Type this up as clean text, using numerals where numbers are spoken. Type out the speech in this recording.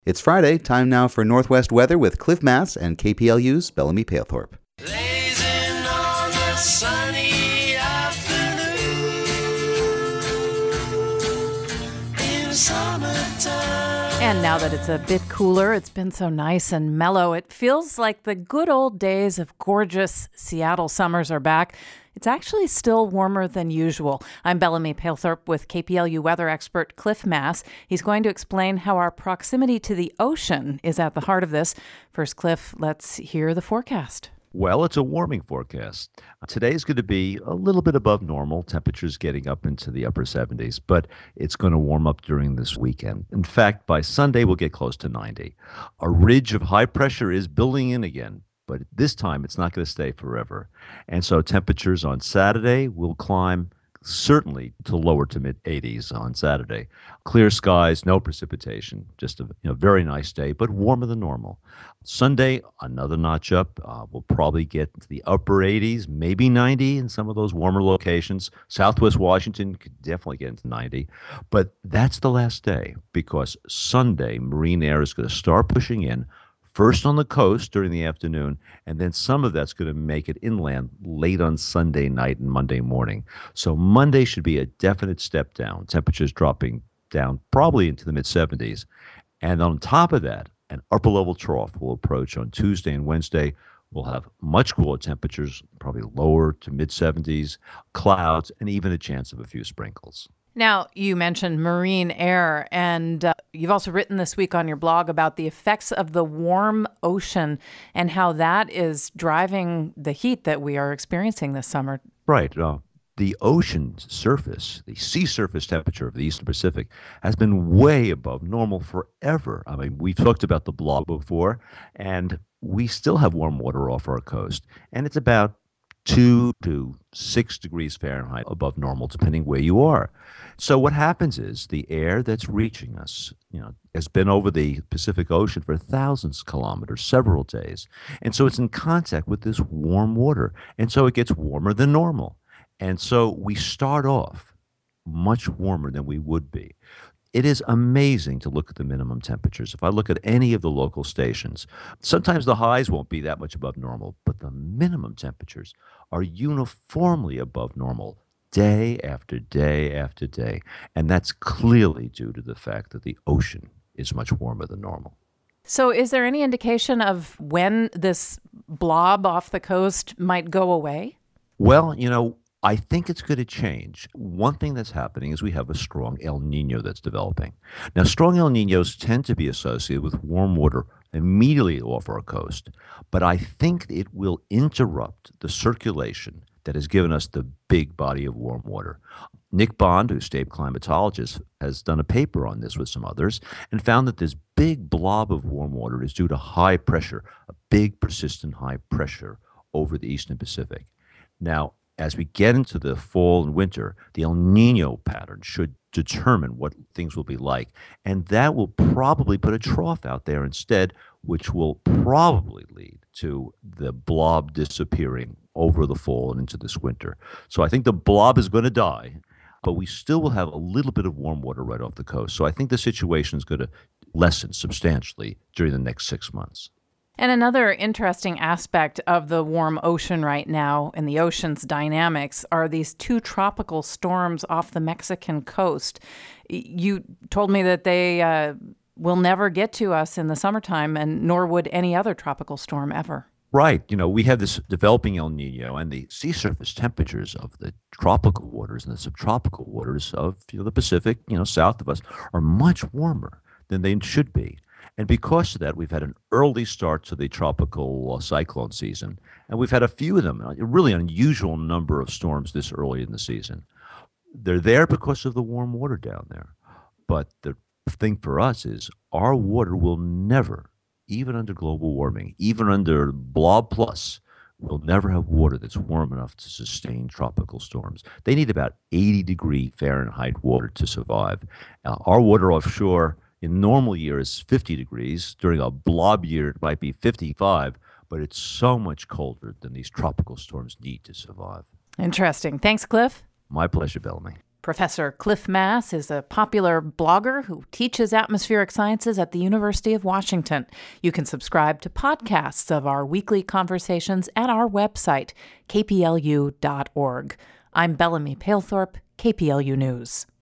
It's Friday, time now for Northwest weather with Cliff Mass and KPLU's Bellamy Palethorpe. Blazing on a sunny afternoon in summertime. And now that it's a bit cooler, it's been so nice and mellow, it feels like the good old days of gorgeous Seattle summers are back. It's actually still warmer than usual. I'm Bellamy Palethorpe with KPLU weather expert Cliff Mass. He's going to explain how our proximity to the ocean is at the heart of this. First, Cliff, let's hear the forecast. Well, it's a warming forecast. Today's going to be a little bit above normal, temperatures getting up into the upper 70s, but it's going to warm up during this weekend. In fact, by Sunday, we'll get close to 90. A ridge of high pressure is building in again, but this time it's not going to stay forever. And so temperatures on Saturday will climb certainly to lower to mid 80s on Saturday. Clear skies, no precipitation, just a very nice day, but warmer than normal. Sunday, another notch up. We'll probably get to the upper 80s, maybe 90 in some of those warmer locations. Southwest Washington could definitely get into 90. But that's the last day because Sunday, marine air is going to start pushing in. First on the coast during the afternoon, and then some of that's going to make it inland late on Sunday night and Monday morning. So Monday should be a definite step down. Temperatures dropping down probably into the mid-70s. And on top of that, an upper-level trough will approach on Tuesday and Wednesday. We'll have much cooler temperatures, probably lower to mid-70s, clouds, and even a chance of a few sprinkles. Now, you mentioned marine air, and you've also written this week on your blog about the effects of the warm ocean and how that is driving the heat that we are experiencing this summer. Right. The ocean surface, the sea surface temperature of the Eastern Pacific has been way above normal forever. I mean, we've talked about the blob before, and we still have warm water off our coast, and it's about 2 to 6 degrees Fahrenheit above normal, depending where you are. So what happens is the air that's reaching us, has been over the Pacific Ocean for thousands of kilometers, several days. And so it's in contact with this warm water. And so it gets warmer than normal. And so we start off much warmer than we would be. It is amazing to look at the minimum temperatures. If I look at any of the local stations, sometimes the highs won't be that much above normal, but the minimum temperatures are uniformly above normal day after day after day. And that's clearly due to the fact that the ocean is much warmer than normal. So is there any indication of when this blob off the coast might go away? Well, I think it's going to change. One thing that's happening is we have a strong El Nino that's developing. Now, strong El Ninos tend to be associated with warm water immediately off our coast, but I think it will interrupt the circulation that has given us the big body of warm water. Nick Bond, who's state climatologist, has done a paper on this with some others and found that this big blob of warm water is due to high pressure, a big persistent high pressure over the Eastern Pacific. Now, as we get into the fall and winter, the El Nino pattern should determine what things will be like. And that will probably put a trough out there instead, which will probably lead to the blob disappearing over the fall and into this winter. So I think the blob is going to die, but we still will have a little bit of warm water right off the coast. So I think the situation is going to lessen substantially during the next 6 months. And another interesting aspect of the warm ocean right now and the ocean's dynamics are these two tropical storms off the Mexican coast. You told me that they will never get to us in the summertime, and nor would any other tropical storm ever. Right. We have this developing El Nino, and the sea surface temperatures of the tropical waters and the subtropical waters of the Pacific, south of us, are much warmer than they should be. And because of that, we've had an early start to the tropical cyclone season. And we've had a few of them, a really unusual number of storms this early in the season. They're there because of the warm water down there. But the thing for us is our water will never, even under global warming, even under Blob Plus, will never have water that's warm enough to sustain tropical storms. They need about 80-degree Fahrenheit water to survive. Our water offshore in normal year is 50 degrees. During a blob year, it might be 55, but it's so much colder than these tropical storms need to survive. Interesting. Thanks, Cliff. My pleasure, Bellamy. Professor Cliff Mass is a popular blogger who teaches atmospheric sciences at the University of Washington. You can subscribe to podcasts of our weekly conversations at our website, kplu.org. I'm Bellamy Palethorpe, KPLU News.